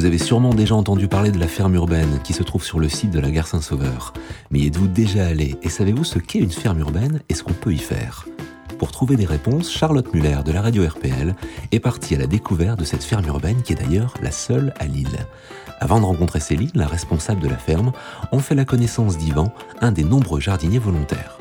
Vous avez sûrement déjà entendu parler de la ferme urbaine qui se trouve sur le site de la gare Saint-Sauveur. Mais y êtes-vous déjà allé et savez-vous ce qu'est une ferme urbaine et ce qu'on peut y faire ? Pour trouver des réponses, Charlotte Muller de la radio RPL est partie à la découverte de cette ferme urbaine qui est d'ailleurs la seule à Lille. Avant de rencontrer Céline, la responsable de la ferme, on fait la connaissance d'Yvan, un des nombreux jardiniers volontaires.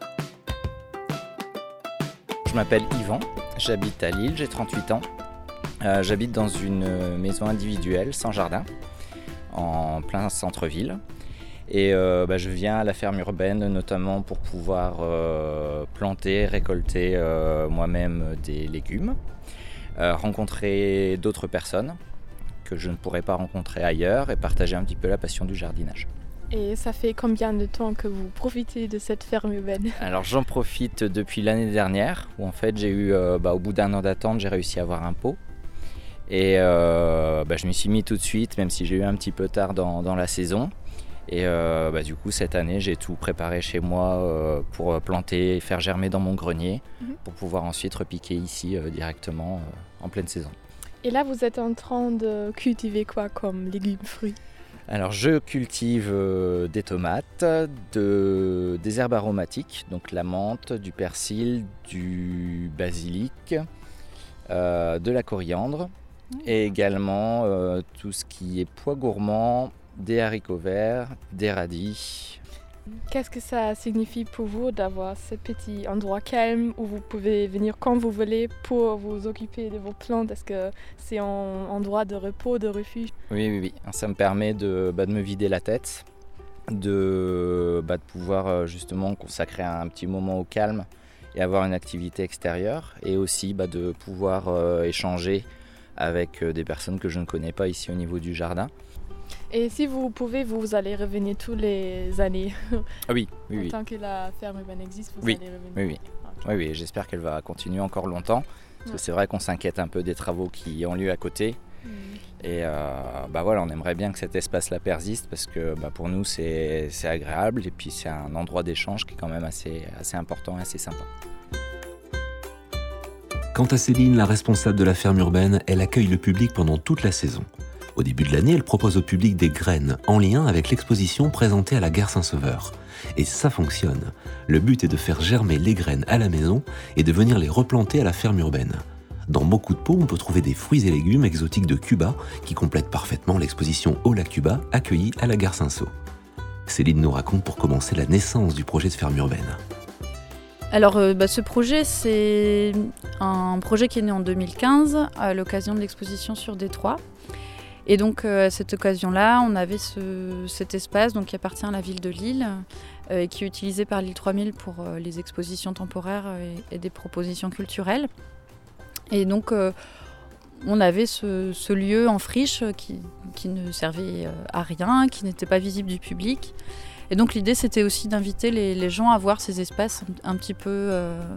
Je m'appelle Yvan, j'habite à Lille, j'ai 38 ans. J'habite dans une maison individuelle sans jardin, en plein centre-ville. Et je viens à la ferme urbaine notamment pour pouvoir planter, récolter moi-même des légumes, rencontrer d'autres personnes que je ne pourrais pas rencontrer ailleurs et partager un petit peu la passion du jardinage. Et ça fait combien de temps que vous profitez de cette ferme urbaine ? Alors j'en profite depuis l'année dernière où en fait j'ai eu, au bout d'un an d'attente, j'ai réussi à avoir un pot. Et je m'y suis mis tout de suite, même si j'ai eu un petit peu tard dans la saison. Et du coup, cette année, j'ai tout préparé chez moi pour planter et faire germer dans mon grenier pour pouvoir ensuite repiquer ici directement en pleine saison. Et là, vous êtes en train de cultiver quoi comme légumes, fruits ? Alors, je cultive des tomates, des herbes aromatiques, donc la menthe, du persil, du basilic, de la coriandre. Et également tout ce qui est pois gourmands, des haricots verts, des radis. Qu'est-ce que ça signifie pour vous d'avoir ce petit endroit calme où vous pouvez venir quand vous voulez pour vous occuper de vos plantes ? Est-ce que c'est un endroit de repos, de refuge ? Oui. Ça me permet de me vider la tête, de pouvoir justement consacrer un petit moment au calme et avoir une activité extérieure. Et aussi de pouvoir échanger avec des personnes que je ne connais pas ici au niveau du jardin. Et si vous pouvez, vous allez revenir tous les années. Ah oui. Tant que la ferme urbaine existe, vous allez revenir. Oui, j'espère qu'elle va continuer encore longtemps. Parce que c'est vrai qu'on s'inquiète un peu des travaux qui ont lieu à côté. Et on aimerait bien que cet espace-là persiste parce que pour nous, c'est agréable. Et puis, c'est un endroit d'échange qui est quand même assez important et assez sympa. Quant à Céline, la responsable de la ferme urbaine, elle accueille le public pendant toute la saison. Au début de l'année, elle propose au public des graines en lien avec l'exposition présentée à la gare Saint-Sauveur. Et ça fonctionne. Le but est de faire germer les graines à la maison et de venir les replanter à la ferme urbaine. Dans beaucoup de pots, on peut trouver des fruits et légumes exotiques de Cuba qui complètent parfaitement l'exposition Hola Cuba accueillie à la gare Saint-Saul. Céline nous raconte pour commencer la naissance du projet de ferme urbaine. Alors ce projet, c'est un projet qui est né en 2015 à l'occasion de l'exposition sur Détroit. Et donc à cette occasion-là, on avait cet espace qui appartient à la ville de Lille et qui est utilisé par Lille 3000 pour les expositions temporaires et des propositions culturelles. Et donc on avait ce lieu en friche qui ne servait à rien, qui n'était pas visible du public. Et donc l'idée, c'était aussi d'inviter les gens à voir ces espaces un petit peu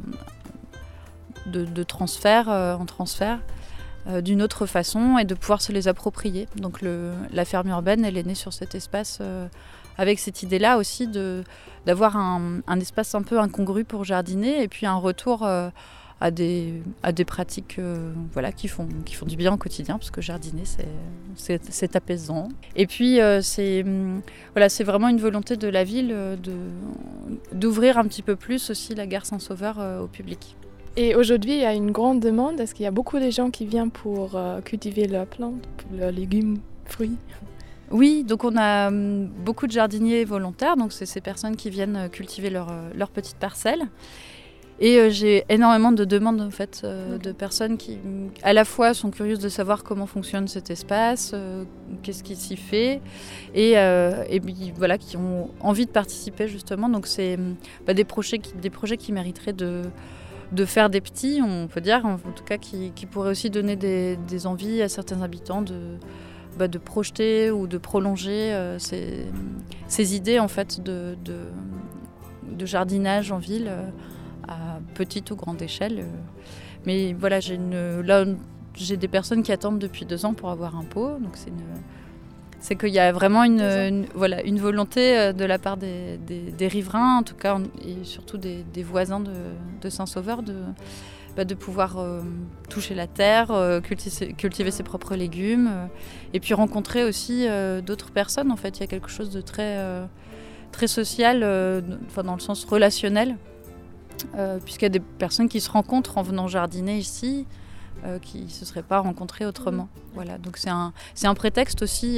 de transfert en transfert d'une autre façon et de pouvoir se les approprier. Donc la ferme urbaine, elle est née sur cet espace avec cette idée-là aussi d'avoir un espace un peu incongru pour jardiner et puis un retour à des pratiques qui font du bien au quotidien, parce que jardiner, c'est apaisant. Et puis, c'est vraiment une volonté de la ville d'ouvrir un petit peu plus aussi la gare Saint-Sauveur au public. Et aujourd'hui, il y a une grande demande. Est-ce qu'il y a beaucoup de gens qui viennent pour cultiver leurs plantes, leurs légumes, fruits ? Oui, donc on a beaucoup de jardiniers volontaires, donc c'est ces personnes qui viennent cultiver leur petite parcelle. Et j'ai énormément de demandes en fait, de personnes qui à la fois sont curieuses de savoir comment fonctionne cet espace, qu'est-ce qui s'y fait, et puis, qui ont envie de participer justement. Donc c'est des projets qui mériteraient de faire des petits, on peut dire, en tout cas qui pourraient aussi donner des envies à certains habitants de projeter ou de prolonger ces idées en fait de jardinage en ville. À petite ou grande échelle. Mais voilà, j'ai des personnes qui attendent depuis 2 ans pour avoir un pot. Donc c'est qu'il y a vraiment une volonté de la part des riverains, en tout cas, et surtout des voisins de Saint-Sauveur, de pouvoir toucher la terre, cultiver ses propres légumes, et puis rencontrer aussi d'autres personnes. En fait, il y a quelque chose de très social, dans le sens relationnel, puisqu'il y a des personnes qui se rencontrent en venant jardiner ici, qui ne se seraient pas rencontrées autrement. Voilà, donc c'est un prétexte aussi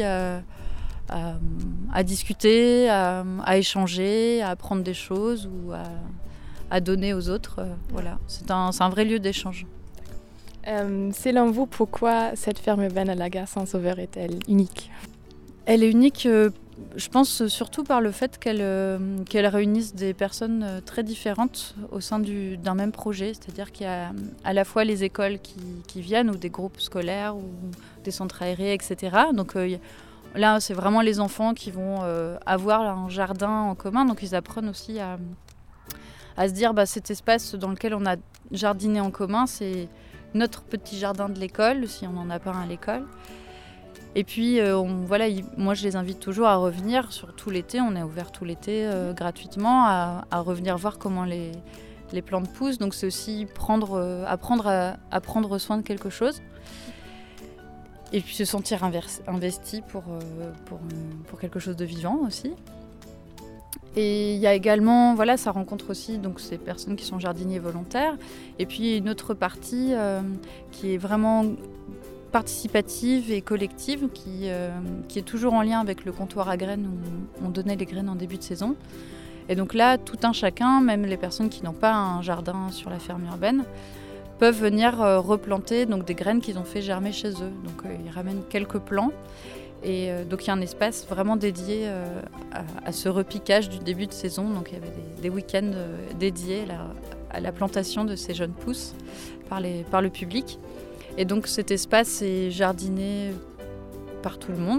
à discuter, à échanger, à apprendre des choses ou à donner aux autres. Voilà, c'est un vrai lieu d'échange. Selon vous, pourquoi cette ferme urbaine à la gare Saint-Sauveur est-elle unique ? Elle est unique, je pense, surtout par le fait qu'elle réunisse des personnes très différentes au sein d'un même projet. C'est-à-dire qu'il y a à la fois les écoles qui viennent, ou des groupes scolaires, ou des centres aérés, etc. Donc là, c'est vraiment les enfants qui vont avoir un jardin en commun. Donc ils apprennent aussi à se dire, cet espace dans lequel on a jardiné en commun, c'est notre petit jardin de l'école, si on n'en a pas un à l'école. Et puis, moi, je les invite toujours à revenir sur tout l'été. On est ouvert tout l'été gratuitement, à revenir voir comment les plantes poussent. Donc, c'est aussi apprendre à prendre soin de quelque chose. Et puis, se sentir investi pour quelque chose de vivant aussi. Et il y a également, ça rencontre aussi donc, ces personnes qui sont jardiniers volontaires. Et puis, une autre partie qui est vraiment participative et collective, qui est toujours en lien avec le comptoir à graines où on donnait les graines en début de saison. Et donc là, tout un chacun, même les personnes qui n'ont pas un jardin sur la ferme urbaine, peuvent venir replanter donc, des graines qu'ils ont fait germer chez eux. Donc ils ramènent quelques plants. Et donc il y a un espace vraiment dédié à ce repiquage du début de saison. Donc il y avait des week-ends dédiés à la plantation de ces jeunes pousses par le public. Et donc cet espace est jardiné par tout le monde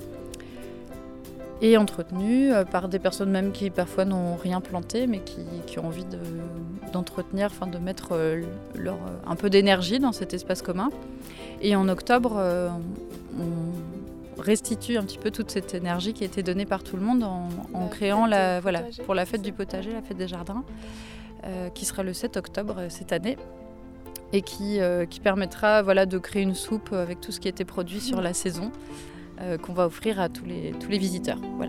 et entretenu par des personnes même qui parfois n'ont rien planté mais qui ont envie d'entretenir, de mettre un peu d'énergie dans cet espace commun. Et en octobre, on restitue un petit peu toute cette énergie qui a été donnée par tout le monde en créant pour la fête du potager, la fête des jardins, qui sera le 7 octobre cette année. Et qui permettra de créer une soupe avec tout ce qui a été produit sur la saison qu'on va offrir à tous les visiteurs. Voilà.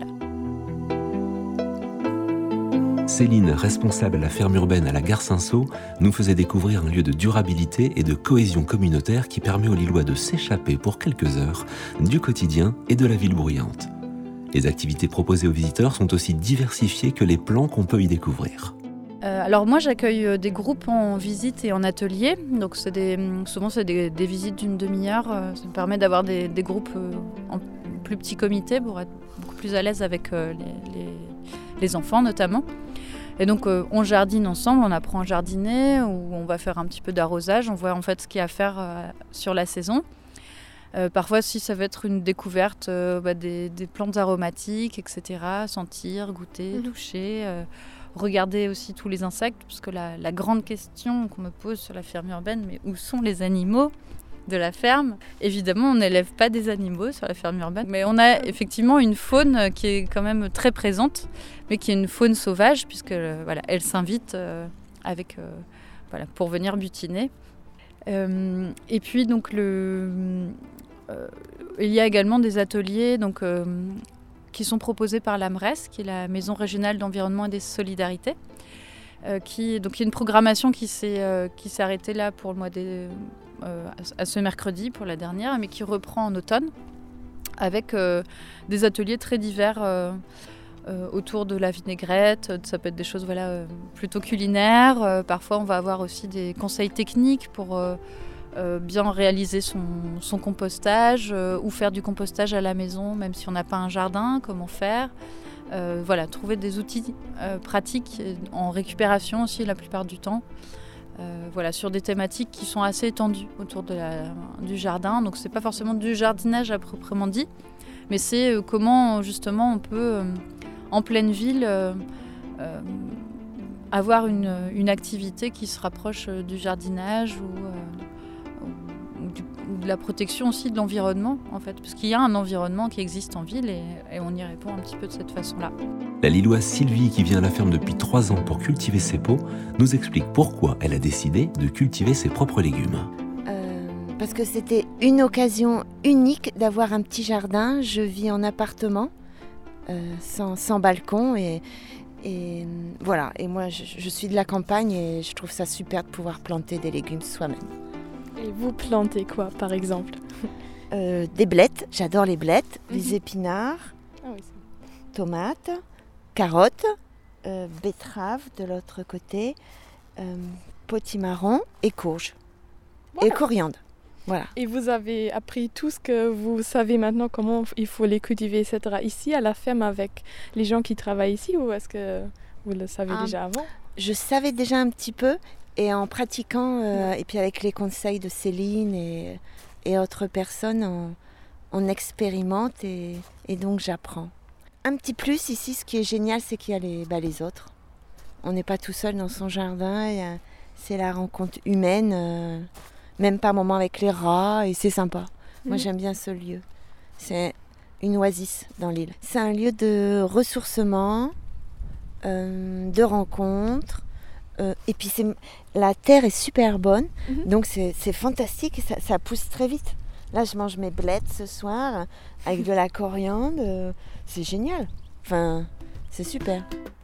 Céline, responsable à la ferme urbaine à la gare Saint-Saul, nous faisait découvrir un lieu de durabilité et de cohésion communautaire qui permet aux Lillois de s'échapper pour quelques heures du quotidien et de la ville bruyante. Les activités proposées aux visiteurs sont aussi diversifiées que les plans qu'on peut y découvrir. Alors moi j'accueille des groupes en visite et en atelier, donc souvent c'est des visites d'une demi-heure, ça me permet d'avoir des groupes en plus petits comités pour être beaucoup plus à l'aise avec les enfants notamment. Et donc on jardine ensemble, on apprend à jardiner, ou on va faire un petit peu d'arrosage, on voit en fait ce qu'il y a à faire sur la saison. Parfois aussi ça va être une découverte des plantes aromatiques, etc. Sentir, goûter, toucher. Regarder aussi tous les insectes, parce que la grande question qu'on me pose sur la ferme urbaine, mais où sont les animaux de la ferme ? Évidemment, on n'élève pas des animaux sur la ferme urbaine, mais on a effectivement une faune qui est quand même très présente, mais qui est une faune sauvage, puisque elle s'invite pour venir butiner. Et puis donc il y a également des ateliers qui sont proposés par l'AMRES, qui est la Maison régionale d'environnement et des solidarités, qui est une programmation qui s'est arrêtée là pour le mois à ce mercredi pour la dernière, mais qui reprend en automne avec des ateliers très divers autour de la vinaigrette. Ça peut être des choses plutôt culinaires. Parfois, on va avoir aussi des conseils techniques pour bien réaliser son compostage ou faire du compostage à la maison, même si on n'a pas un jardin, comment faire. Trouver des outils pratiques en récupération aussi la plupart du temps. Sur des thématiques qui sont assez étendues autour du jardin. Donc c'est pas forcément du jardinage à proprement dit, mais c'est comment justement on peut en pleine ville avoir une activité qui se rapproche du jardinage ou de la protection aussi de l'environnement, en fait, parce qu'il y a un environnement qui existe en ville et on y répond un petit peu de cette façon-là. La Lilloise Sylvie, qui vient à la ferme depuis 3 ans pour cultiver ses pots, nous explique pourquoi elle a décidé de cultiver ses propres légumes. Parce que c'était une occasion unique d'avoir un petit jardin. Je vis en appartement, sans balcon et voilà. Et moi, je suis de la campagne et je trouve ça super de pouvoir planter des légumes soi-même. Et vous plantez quoi, par exemple? Des blettes, j'adore les blettes, les épinards, tomates, carottes, betteraves de l'autre côté, potimarron et courges. Et coriandre. Voilà. Et vous avez appris tout ce que vous savez maintenant, comment il faut les cultiver, etc. ici à la ferme avec les gens qui travaillent ici, ou est-ce que vous le savez déjà avant? Je savais déjà un petit peu, et en pratiquant, et puis avec les conseils de Céline et autres personnes, on expérimente et donc j'apprends. Un petit plus ici, ce qui est génial, c'est qu'il y a les autres. On n'est pas tout seul dans son jardin, c'est la rencontre humaine. Même par moments avec les rats, et c'est sympa. Moi, j'aime bien ce lieu. C'est une oasis dans l'île. C'est un lieu de ressourcement, de rencontres. Et puis, la terre est super bonne. Donc, c'est fantastique. Ça pousse très vite. Là, je mange mes blettes ce soir avec de la coriandre. C'est génial. Enfin, c'est super.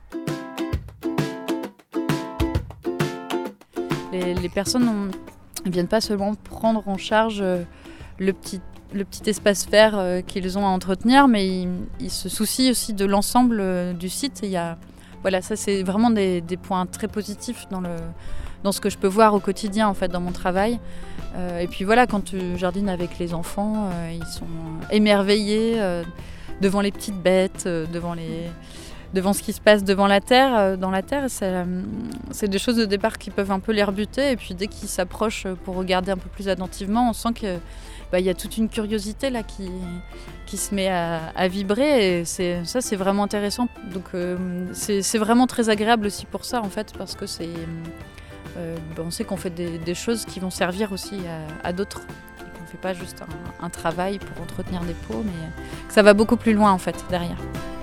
Les personnes ne viennent pas seulement prendre en charge le petit espace vert qu'ils ont à entretenir, mais ils se soucient aussi de l'ensemble du site. Et ça c'est vraiment des points très positifs dans ce que je peux voir au quotidien en fait dans mon travail. Et puis voilà, quand tu jardines avec les enfants, ils sont émerveillés devant les petites bêtes, devant ce qui se passe devant la terre, dans la terre, c'est des choses de départ qui peuvent un peu les rebuter. Et puis dès qu'ils s'approchent pour regarder un peu plus attentivement, on sent que y a toute une curiosité là qui se met à vibrer. Et ça, c'est vraiment intéressant. Donc c'est vraiment très agréable aussi pour ça en fait, parce que on sait qu'on fait des choses qui vont servir aussi à d'autres. Et qu'on ne fait pas juste un travail pour entretenir des pots, mais que ça va beaucoup plus loin en fait derrière.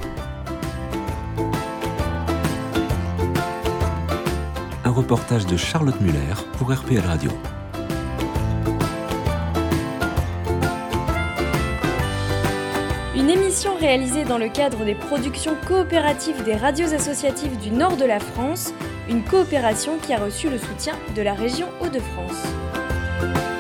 Un reportage de Charlotte Muller pour RPL Radio. Une émission réalisée dans le cadre des productions coopératives des radios associatives du nord de la France, une coopération qui a reçu le soutien de la région Hauts-de-France.